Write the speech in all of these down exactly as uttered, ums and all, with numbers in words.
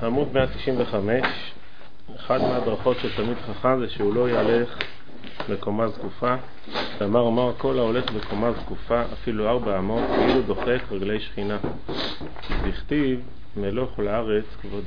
עמוד מאה תשעים וחמש, אחד מהברכות של תלמיד חכם זה שהוא לא ילך בקומה זקופה. ואמר אמר כל ההולך בקומה זקופה אפילו ארבע אמות כאילו דוחק רגלי שכינה, בכתיב מלוך לארץ כבודו.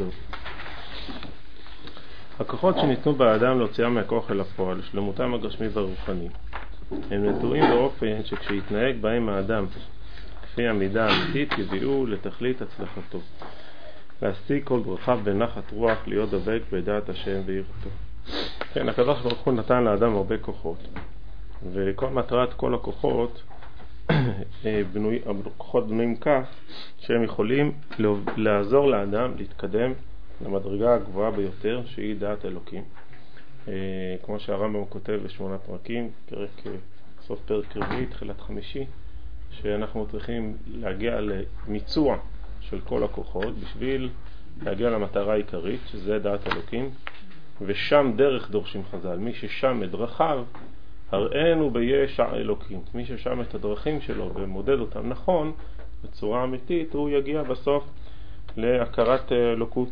הכוחות שניתנו באדם להוציאה מהכוח אל הפועל, שלמותם הגשמי והרוחני, הם נטועים באופן שכשיתנהג בהם האדם כפי המידה האמיתית יביאו לתכלית הצלחתו, להשיג כל דרכיו בנחת רוח, להיות דבק בדעת השם ויראתו. כן, הקדוש ברוך הוא נתן לאדם הרבה כוחות, וכל מטרת כל הכוחות בנוי, הכוחות בנויים כך שהם יכולים לעזור לאדם להתקדם למדרגה הגבוהה ביותר שהיא דעת אלוקים, כמו שהרמב"ם כותב בשמונה פרקים, פרק סוף פרק רביעי תחילת חמישי, שאנחנו צריכים להגיע למיצוע של כל הכוחות בשביל להגיע למטרה העיקרית שזה דעת אלוקים, ושם דרך דורשים חז"ל, מי ששם את דרכיו הראינו ביש האלוקים, מי ששם את הדרכים שלו ומודד אותם נכון בצורה אמיתית, הוא יגיע בסוף להכרת אלוקות.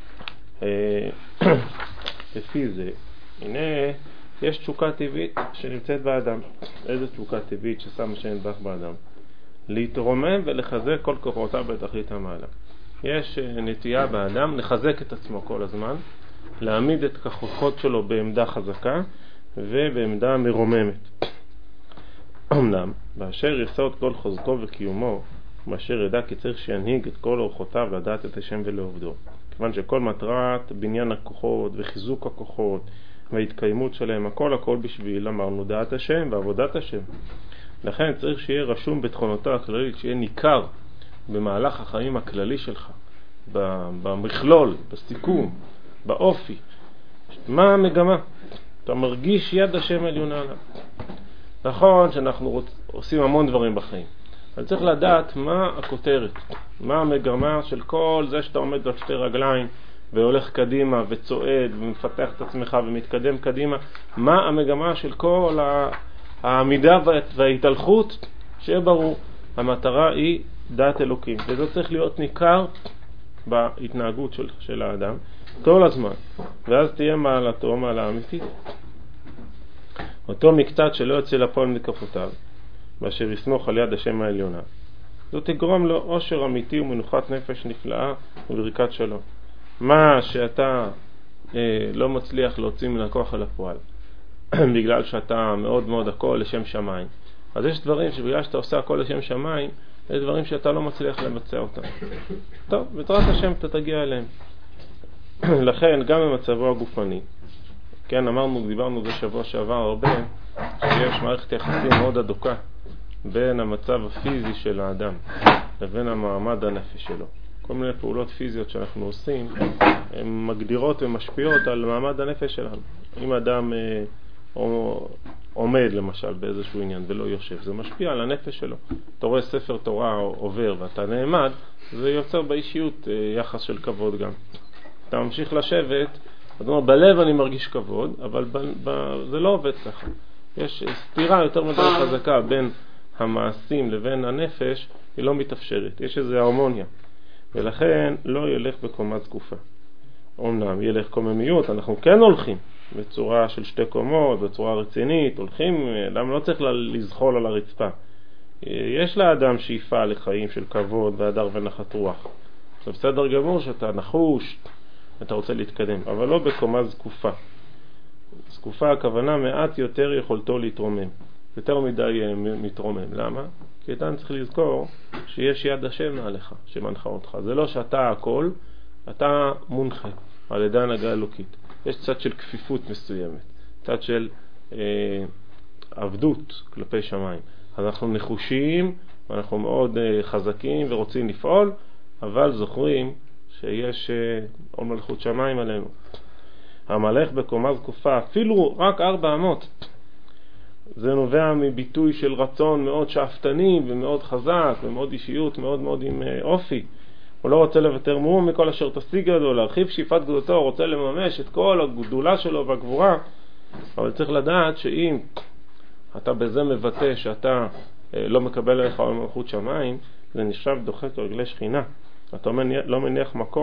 לפי זה, הנה יש תשוקה טבעית שנמצאת באדם. איזו תשוקה טבעית ששם השם יתברך באדם? להתרומם ולחזק כל כוחותיו בתכלית המעלה. יש נטייה באדם לחזק את עצמו כל הזמן, להעמיד את הכוחות שלו בעמדה חזקה ובעמדה מרוממת. אמנם באשר יסוד כל חוזקו וקיומו, באשר ידע כי צריך שינהיג את כל אורחותיו לדעת את השם ולעובדו, כיוון שכל מטרת בניין הכוחות וחיזוק הכוחות וההתקיימות שלהם, הכל הכל בשביל, אמרנו, דעת השם ועבודת השם. לכן צריך שיהיה רשום בתכונותו הכללית, שיהיה ניכר במהלך החיים הכללי שלך, במכלול, בסיכום, באופי. מה המגמה? אתה מרגיש יד השם עליונה עליו. נכון שאנחנו רוצ... עושים המון דברים בחיים, אבל צריך לדעת מה הכותרת, מה המגמה של כל זה שאתה עומד על שתי רגליים והולך קדימה וצועד ומפתח את עצמך ומתקדם קדימה. מה המגמה של כל העמידה וההתהלכות? שיהיה ברור, המטרה היא דעת אלוקים, וזה צריך להיות ניכר בהתנהגות של, של האדם כל הזמן, ואז תהיה מעלתו מעלה אמיתית. אותו מקצת שלא יוצא לפועל מכוחותיו, באשר יסמוך על יד השם העליונה, זאת תגרום לו עושר אמיתי ומנוחת נפש נפלאה וברכת שלום. מה שאתה אה, לא מצליח להוציא מן הכוח אל הפועל בגלל שאתה מאוד מאוד הכל לשם שמיים, אז יש דברים שבגלל שאתה עושה הכל לשם שמיים, יש דברים שאתה לא מצליח לבצע אותם. טוב, בעזרת השם אתה תגיע אליהם. לכן גם במצבו הגופני, כן, אמרנו, דיברנו בשבוע שעבר הרבה, שיש מערכת יחסים מאוד אדוקה בין המצב הפיזי של האדם לבין המעמד הנפש שלו. כל מיני פעולות פיזיות שאנחנו עושים הן מגדירות ומשפיעות על מעמד הנפש שלנו. אם אדם אה, עומד למשל באיזשהו עניין ולא יושב, זה משפיע על הנפש שלו. אתה רואה ספר תורה עובר ואתה נעמד, זה יוצר באישיות אה, יחס של כבוד גם. אתה ממשיך לשבת, זאת אומרת, בלב אני מרגיש כבוד, אבל ב, ב, זה לא עובד ככה. יש סתירה יותר מדי חזקה בין המעשים לבין הנפש, היא לא מתאפשרת. יש איזו הרמוניה. ולכן לא ילך בקומה זקופה. אומנם ילך קוממיות, אנחנו כן הולכים בצורה של שתי קומות, בצורה רצינית, הולכים, אדם לא צריך לזחול על הרצפה. יש לאדם שאיפה לחיים של כבוד והדר ונחת רוח. זה בסדר גמור שאתה נחוש, אתה רוצה להתקדם, אבל לא בקומה זקופה. זקופה הכוונה מעט יותר יכולתו להתרומם. יותר מדי מתרומם. למה? כי אתה צריך לזכור שיש יד השם מעליך שמנחה אותך. זה לא שאתה הכל, אתה מונחה על ידי הנהגה אלוקית. יש צד של כפיפות מסוימת, צד של אה, עבדות כלפי שמיים. אז אנחנו נחושים, אנחנו מאוד אה, חזקים ורוצים לפעול, אבל זוכרים שיש אה, עול מלכות שמיים עלינו. המלך בקומה זקופה, אפילו רק ארבע אמות, זה נובע מביטוי של רצון מאוד שאפתני ומאוד חזק ומאוד אישיות, מאוד מאוד עם אופי. הוא לא רוצה לוותר מאום מכל אשר תשיג ידו, להרחיב שאיפת גדולתו, הוא רוצה לממש את כל הגדולה שלו והגבורה. אבל צריך לדעת שאם אתה בזה מבטא שאתה לא מקבל עליך מלכות שמיים, זה נחשב דוחק רגלי שכינה. אתה לא מניח מקום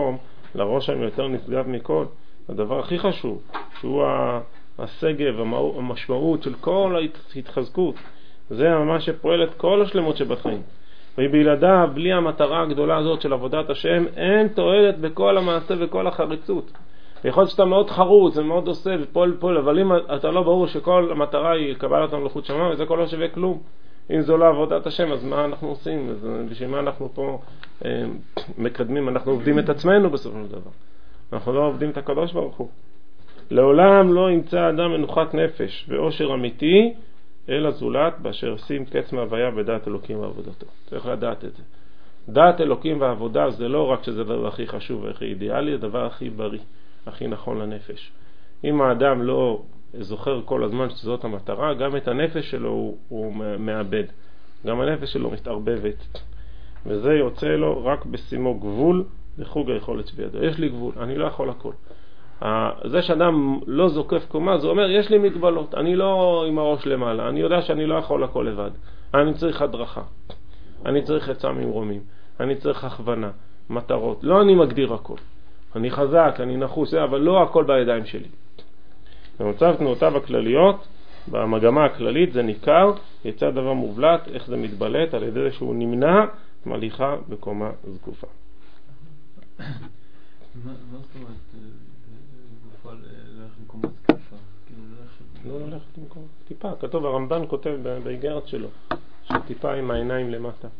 לראש הם יותר נשגב מכל. הדבר הכי חשוב, שהוא הסגב, המשמעות של כל ההתחזקות, זה ממש שפועל את כל השלמות שבחיים. ובלעדיו, בלי המטרה הגדולה הזאת של עבודת השם, אין תועלת בכל המעשה וכל החריצות. יכול להיות שאתה מאוד חרוץ ומאוד עושה ופועל פועל, אבל אם אתה לא ברור שכל המטרה היא קבלת המלכות שמיים, וזה כל לא שווה כלום. אם זו לא עבודת השם, אז מה אנחנו עושים? אז בשביל מה אנחנו פה אה, מקדמים? אנחנו עובדים את עצמנו בסופו של דבר. אנחנו לא עובדים את הקדוש ברוך הוא. לעולם לא ימצא אדם מנוחת נפש ואושר אמיתי, אלא זולת באשר שים קץ מהוויה בדעת אלוקים ועבודתו. צריך לדעת את זה. דעת אלוקים ועבודה זה לא רק שזה הדבר הכי חשוב והכי אידיאלי, זה הדבר הכי בריא, הכי נכון לנפש. אם האדם לא זוכר כל הזמן שזאת המטרה, גם את הנפש שלו הוא, הוא מאבד. גם הנפש שלו מתערבבת. וזה יוצא לו רק בשימו גבול לחוג היכולת שבידו. יש לי גבול, אני לא יכול הכל. זה שאדם לא זוקף קומה, זה אומר, יש לי מגבלות, אני לא עם הראש למעלה, אני יודע שאני לא יכול הכל לבד. אני צריך הדרכה, אני צריך עצה ממרומים, אני צריך הכוונה, מטרות. לא אני מגדיר הכל. אני חזק, אני נחוש, אבל לא הכל בידיים שלי. במצב תנועותיו הכלליות, במגמה הכללית זה ניכר, יצא דבר מובלט, איך זה מתבלט, על ידי שהוא נמנע מליכה בקומה זקופה. מה זאת אומרת, בפועל ללכת במקומה זקופה? לא ללכת במקומה, טיפה, כתוב, הרמב"ן כותב באיגרת שלו, שטיפה עם העיניים למטה.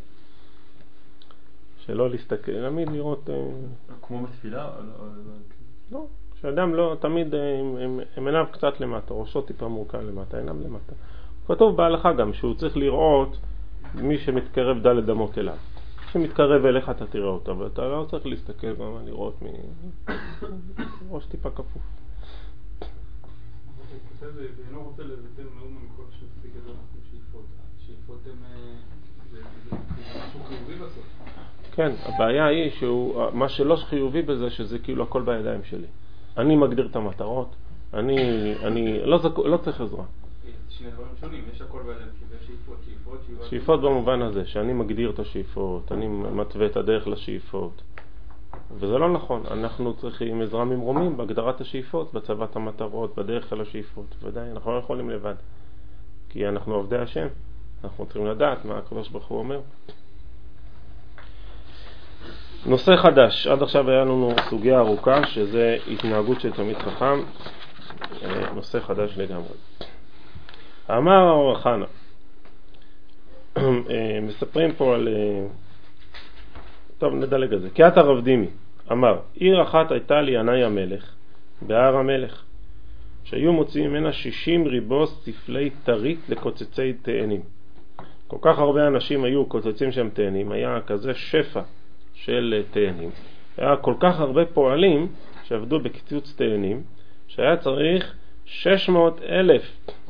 שלא להסתכל, תמיד לראות... כמו בתפילה? לא, שאדם לא, תמיד הם עיניו קצת למטה, ראשו טיפה מורכן למטה, עיניו למטה. כתוב בהלכה גם שהוא צריך לראות מי שמתקרב דלת אמות אליו. שמתקרב אליך אתה תראה אותה, אבל אתה לא צריך להסתכל גם לראות מראש טיפה כפוף. הוא כותב, ואינו רוצה לבטל מאומה מכל שמציג את זה אנחנו שאיפות. שאיפות הם משהו חיובי בסוף. כן, הבעיה היא שמה שלא חיובי בזה שזה כאילו הכל בידיים שלי. אני מגדיר את המטרות, אני, אני לא, לא צריך עזרה. שני דברים שונים, יש הכל בידיים שלי, יש שאיפות, שאיפות, שאיפות במובן הזה, שאני מגדיר את השאיפות, אני מתווה את הדרך לשאיפות. וזה לא נכון, אנחנו צריכים עזרה ממרומים בהגדרת השאיפות, בצבת המטרות, בדרך אל השאיפות. ודאי, אנחנו לא יכולים לבד. כי אנחנו עובדי השם, אנחנו צריכים לדעת מה הקדוש ברוך הוא אומר. נושא חדש, עד עכשיו היה לנו סוגיה ארוכה, שזה התנהגות של תלמיד חכם, נושא חדש לגמרי. אמר האור החנה, מספרים פה על... טוב, נדלג על זה. כי אתה רב דימי, אמר, עיר אחת הייתה לי ינאי המלך, בהר המלך, שהיו מוציאים ממנה שישים ריבוס ספלי תרית לקוצצי תאנים. כל כך הרבה אנשים היו קוצצים שם תאנים, היה כזה שפע של תאנים. היה כל כך הרבה פועלים שעבדו בקיצוץ תאנים, שהיה צריך שש מאות אלף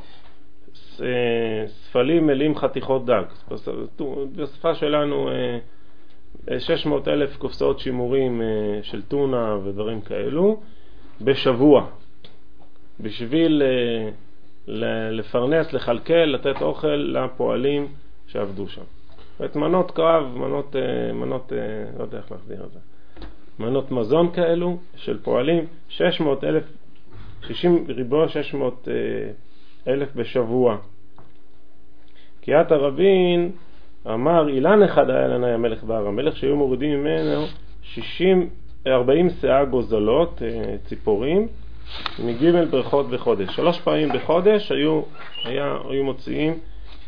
ספלים מלאים חתיכות דג. בשפה שלנו שש מאות אלף קופסאות שימורים של טונה ודברים כאלו בשבוע, בשביל לפרנס, לחלקל, לתת אוכל לפועלים שעבדו שם. את מנות קרב, מנות, מנות, לא יודע איך להחזיר את זה, מנות מזון כאלו של פועלים, שש מאות אלף, שישים ריבוע, שש מאות אלף בשבוע. כי עת הרבין אמר, אילן אחד היה לנאי המלך בהר המלך, שהיו מורידים ממנו שישים, ארבעים שאה גוזלות, ציפורים, מגימל ברכות בחודש. שלוש פעמים בחודש היו, היה, היו מוציאים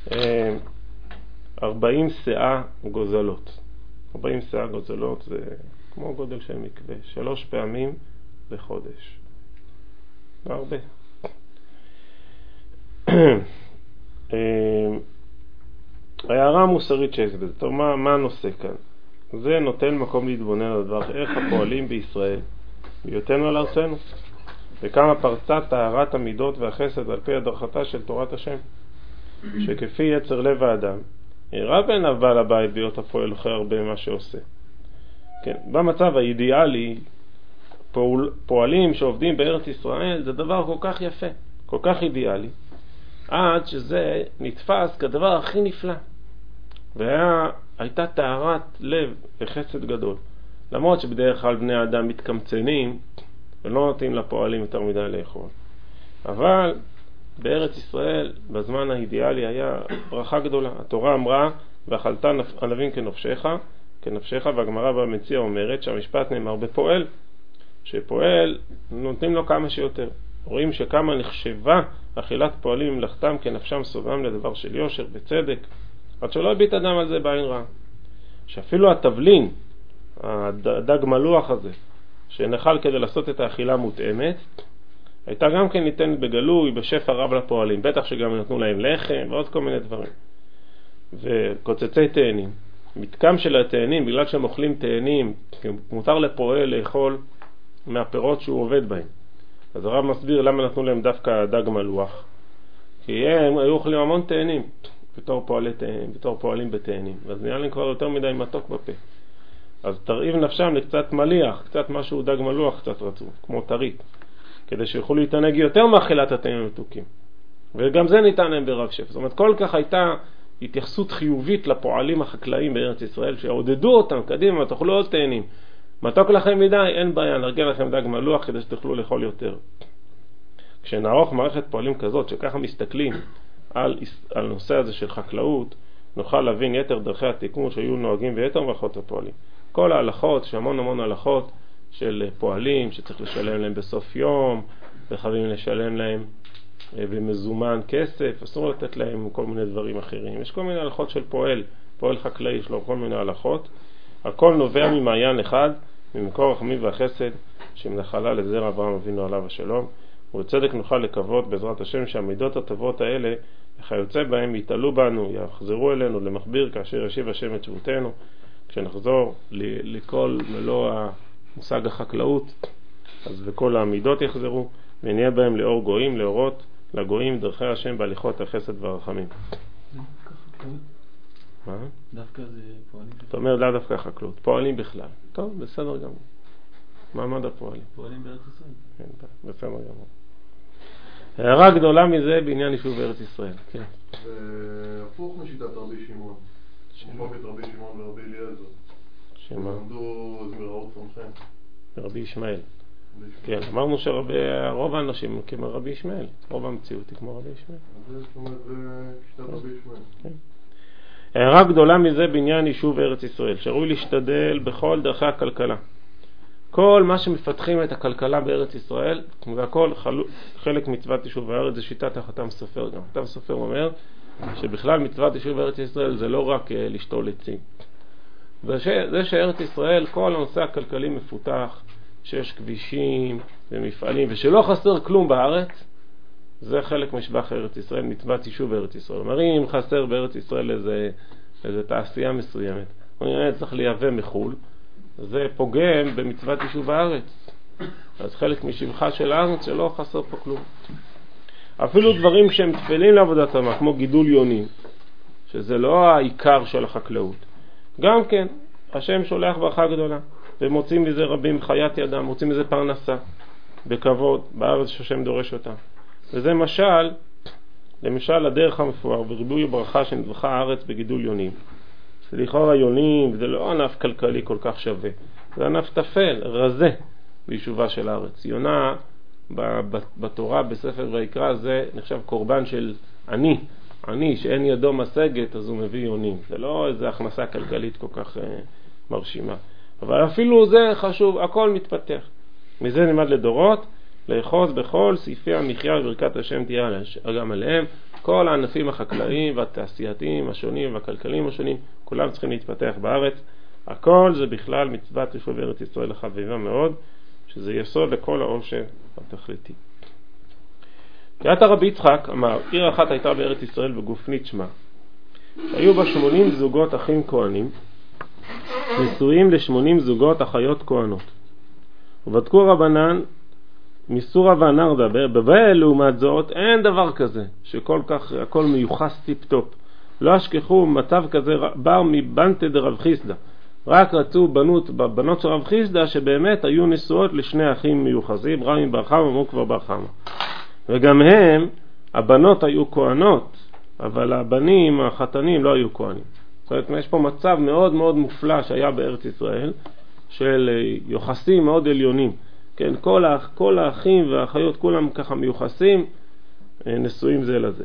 ארבעים שאה גוזלות. ארבעים שאה גוזלות זה כמו גודל של מקווה. שלוש פעמים בחודש. לא הרבה. ההערה המוסרית שיש בזה. טוב, מה, מה הנושא כאן? זה נותן מקום להתבונן על הדבר. איך הפועלים בישראל בהיותנו על ארצנו. וכמה פרצה טהרת המידות והחסד על פי הדרכתה של תורת השם. שכפי יצר לב האדם, הראה בעיניו בעל הבית בהיות הפועל אחרי הרבה מה שעושה. כן, במצב האידיאלי, פועל, פועלים שעובדים בארץ ישראל זה דבר כל כך יפה, כל כך אידיאלי, עד שזה נתפס כדבר הכי נפלא. והייתה טהרת לב וחסד גדול. למרות שבדרך כלל בני האדם מתקמצנים ולא נותנים לפועלים יותר מדי לאכול. אבל בארץ ישראל בזמן האידיאלי היה ברכה גדולה. התורה אמרה ואכלת ענבים כנפשך, כנפשך, והגמרא במציע אומרת שהמשפט נאמר בפועל, שפועל נותנים לו כמה שיותר. רואים שכמה נחשבה אכילת פועלים ממלאכתם כנפשם סובם לדבר של יושר בצדק, עד שלא הביט אדם על זה בעין רע. שאפילו התבלין, הדג מלוח הזה, שנחל כדי לעשות את האכילה מותאמת, הייתה גם כן ניתנת בגלוי, בשפע רב לפועלים. בטח שגם נתנו להם לחם ועוד כל מיני דברים. וקוצצי תאנים. מתקם של התאנים, בגלל שהם אוכלים תאנים, מותר לפועל לאכול מהפירות שהוא עובד בהם. אז הרב מסביר למה נתנו להם דווקא דג מלוח. כי הם היו אוכלים המון תאנים, בתור, פועלי תאנים, בתור פועלים בתאנים. ואז נראה להם כבר יותר מדי מתוק בפה. אז תרעיב נפשם לקצת מליח, קצת משהו דג מלוח קצת רצו, כמו טרית. כדי שיוכלו להתענג יותר מאכילת התאנים המתוקים. וגם זה ניתן להם ברב שפע. זאת אומרת, כל כך הייתה התייחסות חיובית לפועלים החקלאים בארץ ישראל, שעודדו אותם, קדימה, תאכלו עוד תאנים. מתוק לכם מדי, אין בעיה, נרגל לכם דג מלוח כדי שתוכלו לאכול יותר. כשנערוך מערכת פועלים כזאת, שככה מסתכלים על, על נושא הזה של חקלאות, נוכל להבין יתר דרכי התיקון שהיו נוהגים ויתר מערכות הפועלים. כל ההלכות, שהמון המון הלכות של פועלים, שצריך לשלם להם בסוף יום, וחייבים לשלם להם במזומן כסף, אסור לתת להם כל מיני דברים אחרים. יש כל מיני הלכות של פועל, פועל חקלאי, יש לו כל מיני הלכות. הכל נובע ממעיין אחד, ממקור החמים והחסד, שמנחלה לזרע אברהם אבינו עליו השלום. ובצדק נוכל לקוות בעזרת השם שהמידות הטובות האלה, וכיוצא בהם יתעלו בנו, יחזרו אלינו למחביר כאשר ישיב השם את שבותנו, כשנחזור לכל מלוא המושג החקלאות, אז וכל העמידות יחזרו, ונהיה בהם לאור גויים, לאורות לגויים דרכי השם בהליכות החסד והרחמים. דווקא חקלאות? מה? דווקא זה פועלים? זאת אומרת, לא דווקא חקלאות, פועלים בכלל. טוב, בסדר גמור. מעמד הפועלים. פועלים בארץ ישראל. כן, בסדר גמור. הערה גדולה מזה בעניין יישוב בארץ ישראל. כן. והפוך משיטת רבי שמעון. מחלוקת רבי שמעון ורבי אליעזר. שמה? למדו זמירות סומכם. רבי ישמעאל. כן, אמרנו שרוב האנשים כמו רבי ישמעאל. רוב המציאות היא כמו רבי ישמעאל. זאת אומרת, זה שיטת רבי ישמעאל. כן. הערה גדולה מזה בעניין יישוב ארץ ישראל, שראוי להשתדל בכל דרכי הכלכלה. כל מה שמפתחים את הכלכלה בארץ ישראל, והכל חלק מצוות יישוב הארץ, זה שיטת החתם סופר גם. החתם סופר אומר שבכלל מצוות יישוב ארץ ישראל זה לא רק לשתול עצים. זה שארץ ישראל, כל הנושא הכלכלי מפותח, שיש כבישים ומפעלים, ושלא חסר כלום בארץ, זה חלק משבח ארץ ישראל, מצוות יישוב ארץ ישראל. אומר, אם חסר בארץ ישראל איזה, איזה תעשייה מסוימת, אני צריך לייבא מחול, זה פוגם במצוות יישוב הארץ. אז חלק משבחה של הארץ שלא חסר פה כלום. אפילו דברים שהם תפלים לעבודת אדמה, כמו גידול יונים, שזה לא העיקר של החקלאות. גם כן, השם שולח ברכה גדולה, ומוצאים מזה רבים חיית ידם, מוצאים מזה פרנסה, בכבוד, בארץ שהשם דורש אותה. וזה משל, למשל הדרך המפואר וריבוי ברכה שנדבכה הארץ בגידול יונים. לכאורה יונים זה לא ענף כלכלי כל כך שווה, זה ענף תפל, רזה ביישובה של הארץ. יונה בתורה בספר ויקרא זה נחשב קורבן של עני, עני שאין ידו משגת אז הוא מביא יונים. זה לא איזו הכנסה כלכלית כל כך uh, מרשימה, אבל אפילו זה חשוב, הכל מתפתח. מזה נלמד לדורות לאחוז בכל סעיפי המחיה וברכת השם תהיה גם עליהם. כל הענפים החקלאיים והתעשייתיים השונים והכלכליים השונים, כולם צריכים להתפתח בארץ. הכל זה בכלל מצוות יישוב ארץ ישראל החביבה מאוד, שזה יסוד לכל העושר התכליתי. קריאת הרבי יצחק אמר, עיר אחת הייתה בארץ ישראל בגופנית שמה, שהיו בה שמונים זוגות אחים כהנים, נשואים לשמונים זוגות אחיות כהנות. ובדקו רבנן מסורה והנרדה, בבעל לעומת זאת אין דבר כזה, שכל כך הכל מיוחס טיפ-טופ. לא השכחו מצב כזה בר מבנטה דרב חיסדא. רק רצו בנות, בנות של רב חיסדא שבאמת היו נשואות לשני אחים מיוחסים, רמי בר חמא אמרו כבר בר חמא. וגם הם, הבנות היו כהנות, אבל הבנים, החתנים לא היו כהנים. זאת אומרת, יש פה מצב מאוד מאוד מופלא שהיה בארץ ישראל, של יוחסים מאוד עליונים. כן, כל, האח, כל האחים והאחיות כולם ככה מיוחסים, נשואים זה לזה.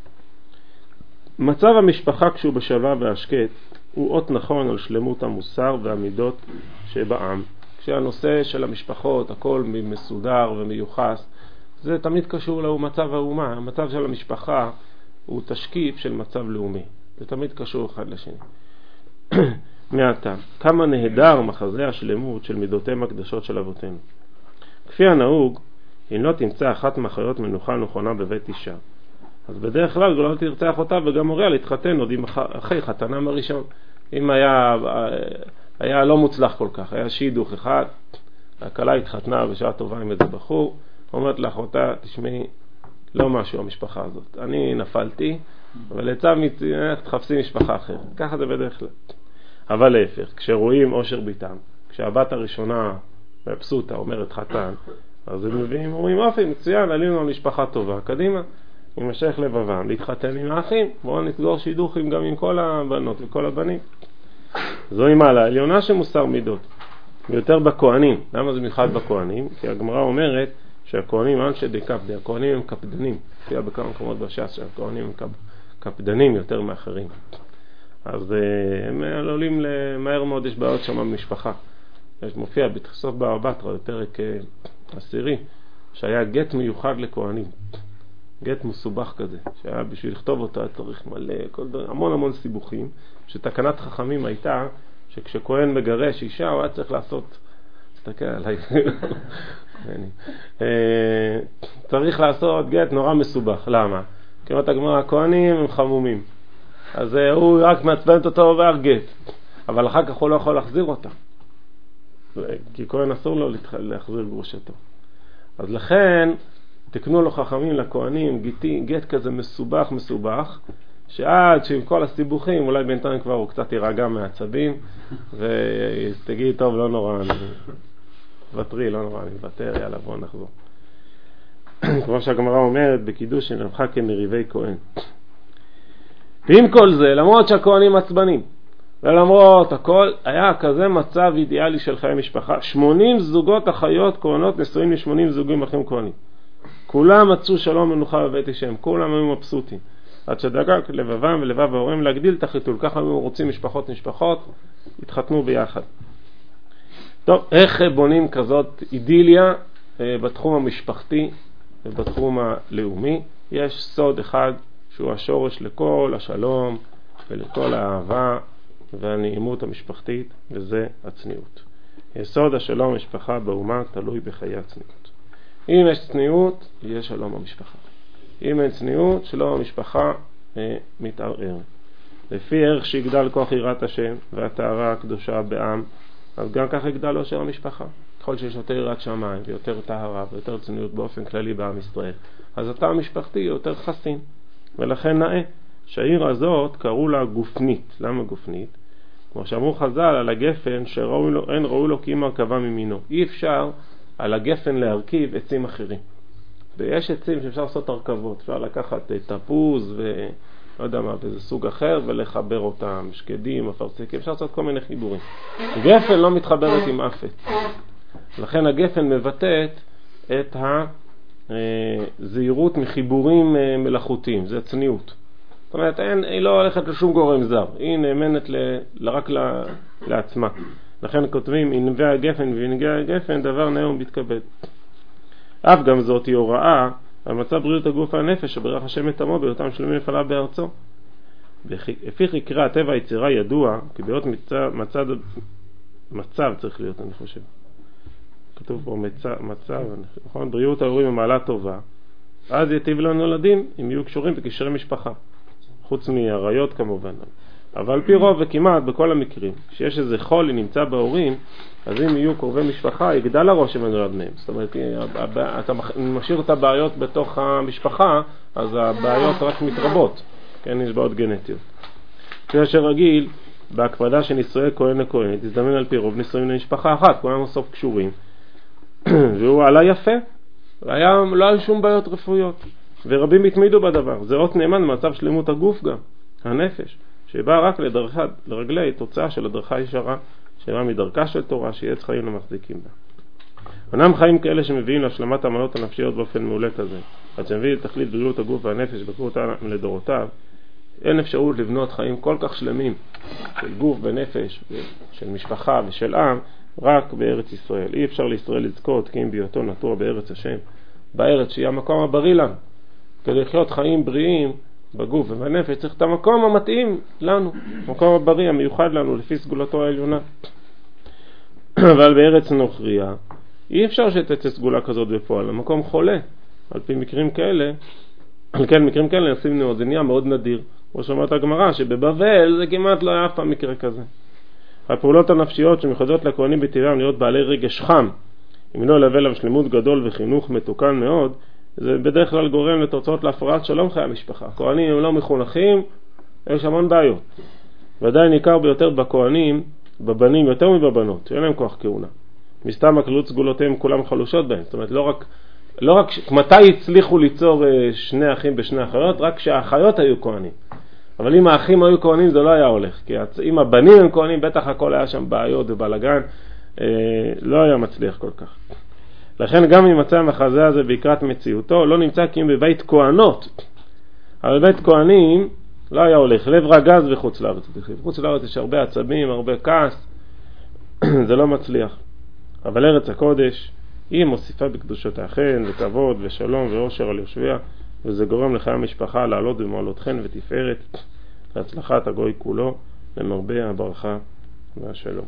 מצב המשפחה כשהוא בשלווה והשקט הוא אות נכון על שלמות המוסר והמידות שבעם. כשהנושא של המשפחות הכל מסודר ומיוחס, זה תמיד קשור לו מצב האומה. המצב של המשפחה הוא תשקיף של מצב לאומי, זה תמיד קשור אחד לשני. מעתה, כמה נהדר מחזה השלמות של מידותיהם הקדושות של אבותינו. כפי הנהוג, אם לא תמצא אחת מאחיות מנוחה נכונה בבית אישה, אז בדרך כלל לא תרצח אותה וגם מוריה להתחתן עוד עם אחי חתנם הראשון. אם היה, היה לא מוצלח כל כך, היה שידוך אחד, הכלה התחתנה בשעה טובה עם איזה בחור, אומרת לאחותה, תשמעי, לא משהו המשפחה הזאת, אני נפלתי, אבל לצד תחפשי משפחה אחרת. ככה זה בדרך כלל. אבל להפך, כשרואים אושר ביתם, כשהבת הראשונה מבסוטה אומרת חתן, אז הם מביאים, אומרים, אופי, מצוין, עלינו על משפחה טובה, קדימה, יימשך לבבם, להתחתן עם האחים, בואו נסגור שידוכים גם עם כל הבנות וכל הבנים. זוהי מעלה עליונה שמוסר מידות, ויותר בכהנים. למה זה מיוחד בכהנים? כי הגמרא אומרת שהכהנים אנשי דקפדי, הכהנים הם קפדנים, תהיה בכמה מקומות בש"ס שהכהנים הם קפדנים יותר מאחרים. אז הם עלולים למהר מאוד, יש בעיות שם במשפחה. יש מופיע בתחסוף באבא בתרא בפרק עשירי שהיה גט מיוחד לכהנים, גט מסובך כזה, שהיה בשביל לכתוב אותו צריך מלא כל דבר, המון המון סיבוכים. שתקנת חכמים הייתה שכשכהן מגרש אישה הוא היה צריך לעשות, תסתכל עליי, צריך לעשות גט נורא מסובך. למה? כי אומרת הגמרא, הכהנים הם חמומים, אז הוא רק מעצבנת אותו ועובר גט, אבל אחר כך הוא לא יכול להחזיר אותה, כי כהן אסור לו להחזיר גרושתו. אז לכן תקנו לו חכמים לכהנים גטי, גט כזה מסובך מסובך, שעד שעם כל הסיבוכים אולי בינתיים כבר הוא קצת יירגע מהעצבים ותגיד טוב לא נורא, אני ותרי, לא נורא, אני ותר, יאללה בוא נחזור. כמו שהגמרא אומרת בקידוש שנלכה כמריבי כהן. ועם כל זה, למרות שהכהנים עצבנים ולמרות הכל, היה כזה מצב אידיאלי של חיי משפחה. שמונים זוגות אחיות כהנות נשואים ל-שמונים זוגים אחים כהנים, כולם מצאו שלום מנוחה בבית השם, כולם היו מבסוטים, עד שדאגה לבבם ולבב ההורים להגדיל את החיתול. ככה הם רוצים משפחות משפחות התחתנו ביחד. טוב, איך בונים כזאת אידיליה בתחום המשפחתי ובתחום הלאומי? יש סוד אחד שהוא השורש לכל השלום ולכל האהבה והנעימות המשפחתית, וזה הצניעות. יסוד השלום המשפחה באומה תלוי בחיי הצניעות. אם יש צניעות, יש שלום המשפחה. אם אין צניעות, שלום המשפחה אה, מתערער. לפי ערך שיגדל כוח יראת השם והטהרה הקדושה בעם, אז גם כך יגדל אושר המשפחה. ככל שיש יותר יראת שמיים ויותר טהרה ויותר צניעות באופן כללי בעם ישראל, אז התא המשפחתי יותר חסין. ולכן נאה שהעיר הזאת קראו לה גופנית. למה גופנית? כמו שאמרו חז"ל על הגפן שאין ראוי לו כי אם הרכבה ממינו. אי אפשר על הגפן להרכיב עצים אחרים. ויש עצים שאפשר לעשות הרכבות, אפשר לקחת תפוז ולא יודע מה, וזה סוג אחר, ולחבר אותם, שקדים, אפרסקים, אפשר לעשות כל מיני חיבורים. גפן לא מתחברת עם אף עץ. לכן הגפן מבטאת את הזהירות מחיבורים מלאכותיים, זה הצניעות. זאת אומרת, אין, היא לא הולכת לשום גורם זר, היא נאמנת ל, רק ל, לעצמה. לכן כותבים, ענבי הגפן וענבי הגפן, דבר נאום מתכבד. אף גם זאת היא הוראה על מצב בריאות הגוף והנפש שברך השם את עמו באותם שלמים לפעלה בארצו. לפי חקרי הטבע היצירה ידוע כי ביות מצב, מצב, מצב צריך להיות, אני חושב כתוב פה מצב, מצב נכון? בריאות ההורים במעלה טובה, אז יטיב לנו נולדים אם יהיו קשורים בקשרי משפחה, חוץ מהעריות כמובן. אבל על פי רוב וכמעט בכל המקרים שיש איזה חולי נמצא בהורים, אז אם יהיו קרובי משפחה יגדל הראש שמנולד מהם. זאת אומרת, אתה משאיר את הבעיות בתוך המשפחה, אז הבעיות רק מתרבות, כן, יש בעיות גנטיות. כפי שרגיל בהקפדה של נישואי כהן לכהן תזדמן על פי רוב נישואים למשפחה אחת, כולם בסוף קשורים, והוא עלה יפה, היה, לא היה שום בעיות רפואיות, ורבים התמידו בדבר. זה אות נאמן במצב שלמות הגוף גם, הנפש, שבא רק לדרכה, לרגלי תוצאה של הדרכה ישרה שירה מדרכה של תורה, שיהיה את חיים למחזיקים בה. אינם חיים כאלה שמביאים להשלמת המנות הנפשיות באופן מעולה כזה, עד שמביא לתכלית בריאות הגוף והנפש בקרות לדורותיו, אין אפשרות לבנות חיים כל כך שלמים של גוף ונפש, של משפחה ושל עם, רק בארץ ישראל. אי אפשר לישראל לזכות כי אם בהיותו נטוע בארץ השם, בארץ שהיא המקום הבריא לנו. כדי לחיות חיים בריאים בגוף ובנפש צריך את המקום המתאים לנו, המקום הבריא המיוחד לנו לפי סגולתו העליונה. אבל בארץ נוכריה אי אפשר שתצא סגולה כזאת בפועל, המקום חולה. על פי מקרים כאלה, על כן מקרים כאלה נשים נאות, זה נהיה מאוד נדיר. כמו שאומרת הגמרא, שבבבל זה כמעט לא היה אף פעם מקרה כזה. הפעולות הנפשיות שמיוחדות לכהנים בטבעם להיות בעלי רגש חם, אם לא ילווה להם שלמות גדול וחינוך מתוקן מאוד, זה בדרך כלל גורם לתוצאות להפרעת שלום חיי המשפחה. הכהנים הם לא מחונכים, יש המון בעיות. ודאי ניכר ביותר בכהנים, בבנים יותר מבבנות, שאין להם כוח כהונה. מסתם הכללות סגולותיהם כולם חלושות בהם. זאת אומרת, לא רק, לא רק, מתי הצליחו ליצור שני אחים בשני אחיות? רק שהאחיות היו כהנים. אבל אם האחים היו כהנים זה לא היה הולך. כי אם הבנים הם כהנים, בטח הכל היה שם בעיות ובלגן, לא היה מצליח כל כך. לכן גם אם מצא המחזה הזה בעקרת מציאותו, לא נמצא כי אם בבית כהנות. אבל בבית כהנים לא היה הולך. לב רגז וחוץ לארץ. בחוץ לארץ יש הרבה עצבים, הרבה כעס. זה לא מצליח. אבל ארץ הקודש היא מוסיפה בקדושות החן וכבוד ושלום ואושר על יושביה, וזה גורם לחיי המשפחה לעלות במעלות חן ותפארת להצלחת הגוי כולו, למרבה הברכה והשלום.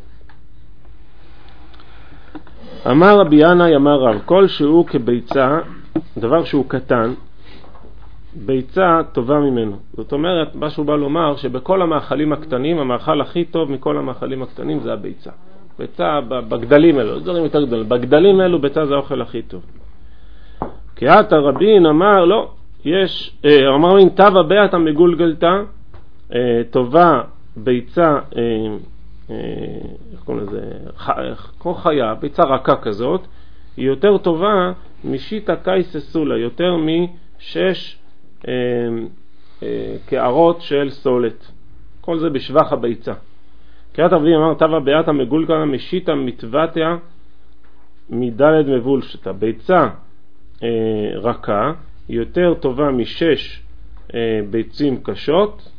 אמר רבי ינאי אמר רב, כל שהוא כביצה, דבר שהוא קטן, ביצה טובה ממנו. זאת אומרת, מה שהוא בא לומר, שבכל המאכלים הקטנים, המאכל הכי טוב מכל המאכלים הקטנים זה הביצה. ביצה בגדלים אלו, דברים יותר גדולים, בגדלים אלו ביצה זה האוכל הכי טוב. כי עתה רבין אמר, לא, יש, אה, אמר מן טבע ביתה מגולגלתה, אה, טובה ביצה, אה, אה, איך קוראים לזה, כמו חיה, ביצה רכה כזאת, היא יותר טובה משיטה קייססולה, יותר משש אה, אה, קערות של סולת. כל זה בשבח הביצה. קריאת אבדים אמר טבע ביתה מגולגלתה משיטה מתוותיה מדלת מבולשתה. ביצה אה, רכה היא יותר טובה משש אה, ביצים קשות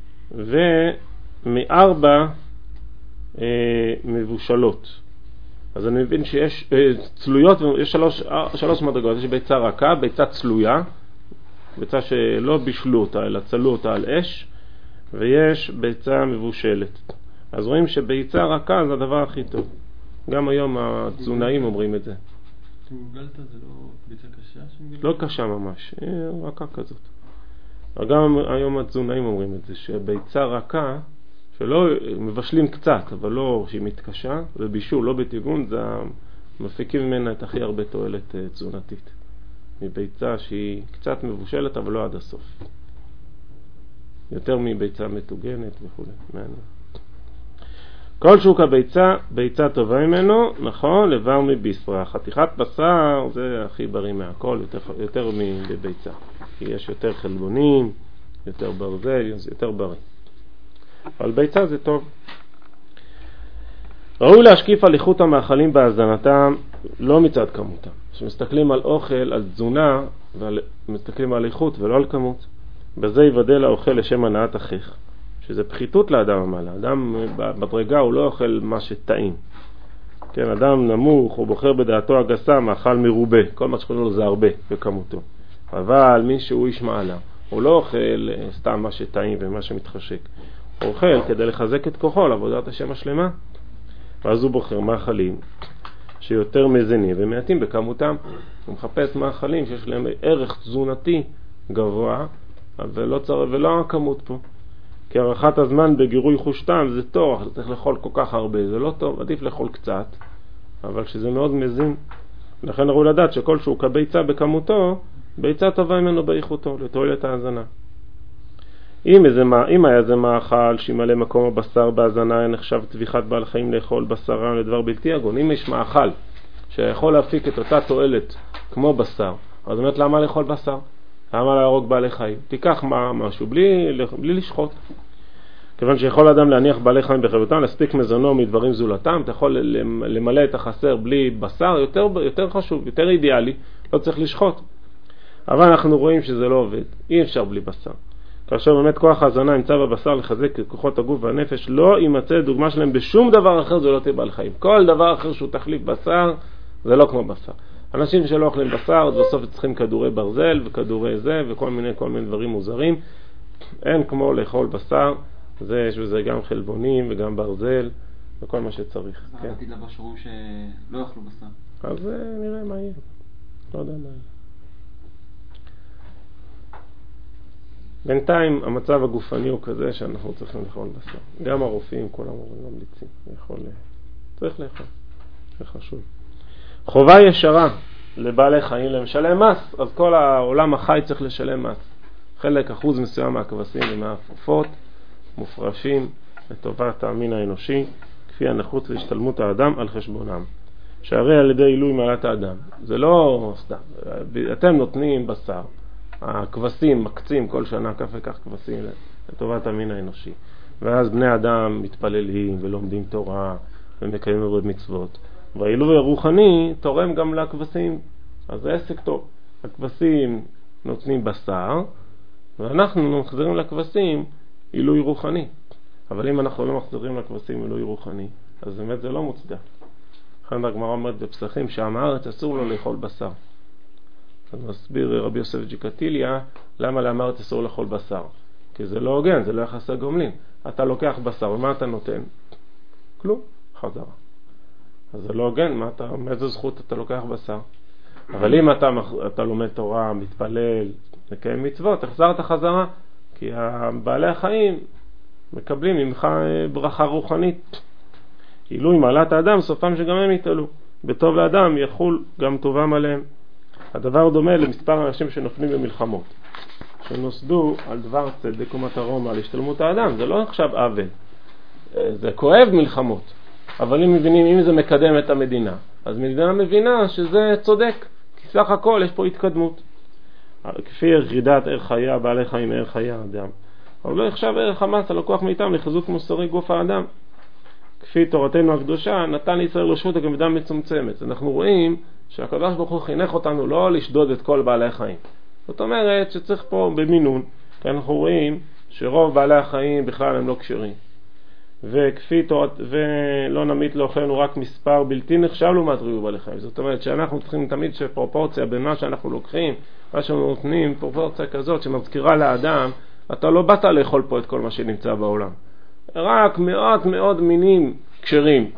ומארבע אה, מבושלות. אז אני מבין שיש אה, צלויות, יש שלוש, שלוש מדרגות. יש ביצה רכה, ביצה צלויה, ביצה שלא בישלו אותה אלא צלו אותה על אש, ויש ביצה מבושלת. אז רואים שביצה רכה זה הדבר הכי טוב. גם היום התזונאים אומרים את זה. גולגלתה זה לא ביצה קשה? לא קשה ממש, רכה כזאת. גם היום התזונאים אומרים את זה, שביצה רכה, שלא מבשלים קצת, אבל לא שהיא מתקשה, ובישול, לא בתיגון, זה מפיקים ממנה את הכי הרבה תועלת תזונתית. מביצה שהיא קצת מבושלת, אבל לא עד הסוף. יותר מביצה מתוגנת וכו'. מעניין. כל שהוא כביצה, ביצה טובה ממנו, נכון, לבר מביסרה. חתיכת בשר זה הכי בריא מהכל, יותר, יותר מביצה. כי יש יותר חלבונים, יותר ברזל, זה יותר בריא. אבל ביצה זה טוב. ראוי להשקיף על איכות המאכלים בהזנתם, לא מצד כמותם. כשמסתכלים על אוכל, על תזונה, ומסתכלים על איכות ולא על כמות. בזה יוודא לאוכל לשם הנעת אחיך. שזה פחיתות לאדם המעלה. אדם בדרגה הוא לא אוכל מה שטעים. כן, אדם נמוך, הוא בוחר בדעתו הגסה, מאכל מרובה. כל מה שקוראים לו זה הרבה בכמותו. אבל מי שהוא איש מעלה, הוא לא אוכל סתם מה שטעים ומה שמתחשק. הוא אוכל כדי לחזק את כוחו לעבודת השם השלמה. ואז הוא בוחר מאכלים שיותר מזנים ומעטים בכמותם. הוא מחפש מאכלים שיש להם ערך תזונתי גבוה, ולא, צר... ולא הכמות פה. כי ערכת הזמן בגירוי חוש טעם זה טוב, אתה צריך לאכול כל כך הרבה, זה לא טוב, עדיף לאכול קצת, אבל שזה מאוד מזין. לכן ראוי לדעת שכל שהוא כביצה בכמותו, ביצה טובה ממנו באיכותו, לתועלת ההזנה. אם, איזה, אם היה זה מאכל שימלא מקום הבשר בהזנה, נחשב טביחת בעל חיים לאכול בשרה לדבר בלתי הגון. אם יש מאכל שיכול להפיק את אותה תועלת כמו בשר, אז באמת למה לאכול בשר? למה להרוג בעלי חיים? תיקח מה, משהו בלי, בלי לשחוט. כיוון שיכול אדם להניח בעלי חיים בחייבותם, להספיק מזונו מדברים זולתם, אתה יכול למלא את החסר בלי בשר, יותר, יותר חשוב, יותר אידיאלי, לא צריך לשחוט. אבל אנחנו רואים שזה לא עובד, אי אפשר בלי בשר. כאשר באמת כוח ההזנה ימצא בבשר לחזק את כוחות הגוף והנפש, לא יימצא דוגמה שלהם בשום דבר אחר, זה לא תהיה בעל חיים. כל דבר אחר שהוא תחליף בשר, זה לא כמו בשר. אנשים שלא אוכלים בשר, בסוף צריכים כדורי ברזל וכדורי זה וכל מיני, כל מיני דברים מוזרים. אין כמו לאכול בשר, זה, יש בזה גם חלבונים וגם ברזל וכל מה שצריך. אז כן. העתיד לבא שרואים שלא יאכלו בשר. אז נראה מה יהיה. לא יודע מה יהיה. בינתיים המצב הגופני הוא כזה שאנחנו צריכים לאכול בשר. גם הרופאים, כל המורים ממליצים. יכול, צריך לאכול. זה חשוב. חובה ישרה לבעלי חיים למשלם מס. אז כל העולם החי צריך לשלם מס. חלק אחוז מסוים מהכבשים ומהעופות מופרשים לטובת המין האנושי, כפי הנחוץ להשתלמות האדם על חשבונם. שהרי על ידי עילוי מעלת האדם. זה לא סתם. אתם נותנים בשר. הכבשים מקצים כל שנה כך וכך כבשים לטובת המין האנושי. ואז בני אדם מתפללים ולומדים תורה ומקיימים הרבה מצוות. והעילוי הרוחני תורם גם לכבשים. אז זה עסק טוב. הכבשים נותנים בשר, ואנחנו מחזירים לכבשים עילוי רוחני. אבל אם אנחנו לא מחזירים לכבשים עילוי רוחני, אז באמת זה לא מוצדק. לכן הגמרא אומרת בפסחים שעם הארץ אסור לו לאכול בשר. אז מסביר רבי יוסף ג'קטיליה למה לעם הארץ אסור לאכול בשר. כי זה לא הוגן, זה לא יחסי גומלין. אתה לוקח בשר, ומה אתה נותן? כלום, חזרה. אז זה לא הוגן, מה אתה, מאיזו זכות אתה לוקח בשר? אבל אם אתה, אתה לומד תורה, מתפלל, מקיים מצוות, החזרת חזרה, כי בעלי החיים מקבלים ממך ברכה רוחנית. עילוי מעלת האדם, סופם שגם הם יתעלו. בטוב לאדם יחול גם טובם עליהם. הדבר דומה למספר אנשים שנופלים במלחמות, שנוסדו על דבר צדק ומטרום, על השתלמות האדם. זה לא עכשיו עוול, זה כואב מלחמות, אבל אם מבינים, אם זה מקדם את המדינה, אז מדינה מבינה שזה צודק, כי סך הכל יש פה התקדמות. כפי ירידת ערך חיה, בעלי חיים ערך חיה אדם, אבל לא יחשב ערך המס הלקוח מאיתם לחיזוק מוסרי גוף האדם. כפי תורתנו הקדושה, נתן לישראל רשות גם בדם מצומצמת. אנחנו רואים שהקדוש ברוך הוא חינך אותנו לא לשדוד את כל בעלי החיים. זאת אומרת שצריך פה במינון, כי אנחנו רואים שרוב בעלי החיים בכלל הם לא כשרים. וכפי תורת, ולא נמית לאוכלנו רק מספר בלתי נחשב לעומת ריבוי בעלי חיים. זאת אומרת שאנחנו צריכים תמיד שפרופורציה בין מה שאנחנו לוקחים, מה שאנחנו נותנים, פרופורציה כזאת שמזכירה לאדם, אתה לא באת לאכול פה את כל מה שנמצא בעולם. רק מאות מאוד מינים כשרים.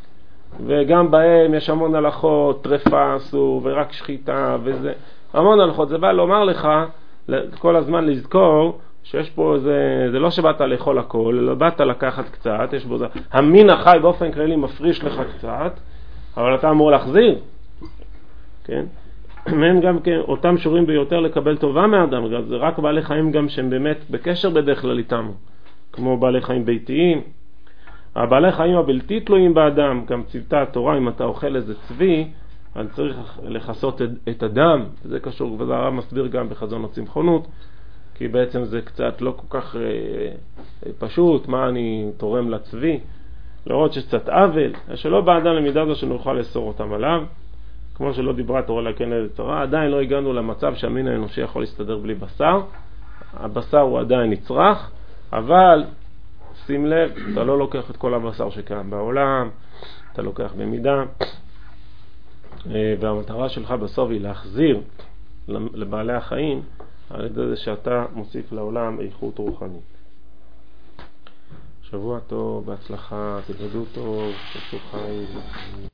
וגם בהם יש המון הלכות, טרפה אסור ורק שחיטה וזה. המון הלכות. זה בא לומר לך כל הזמן לזכור שיש פה זה, זה לא שבאת לאכול הכל, אלא באת לקחת קצת, יש בו זה. המין החי באופן כללי מפריש לך קצת, אבל אתה אמור להחזיר. כן? מהם גם כן, אותם שורים ביותר לקבל טובה מהאדם. זה רק בעלי חיים גם שהם באמת בקשר בדרך כלל איתנו. כמו בעלי חיים ביתיים. הבעלי חיים הבלתי תלויים באדם, גם צוותה התורה, אם אתה אוכל איזה צבי, אני צריך לחסות את, את הדם, זה קשור, וזה הרב מסביר גם בחזון הצמחונות, כי בעצם זה קצת לא כל כך אה, אה, פשוט, מה אני תורם לצבי, לראות שקצת עוול, שלא באדם למידה זו שנוכל לאסור אותם עליו, כמו שלא דיברה תורה להקן את התורה, עדיין לא הגענו למצב שהמין האנושי יכול להסתדר בלי בשר, הבשר הוא עדיין נצרך, אבל שים לב, אתה לא לוקח את כל הבשר שקיים בעולם, אתה לוקח במידה, והמטרה שלך בסוף היא להחזיר לבעלי החיים על ידי זה שאתה מוסיף לעולם איכות רוחנית. שבוע טוב, בהצלחה, תלמדו טוב, תשו חיים.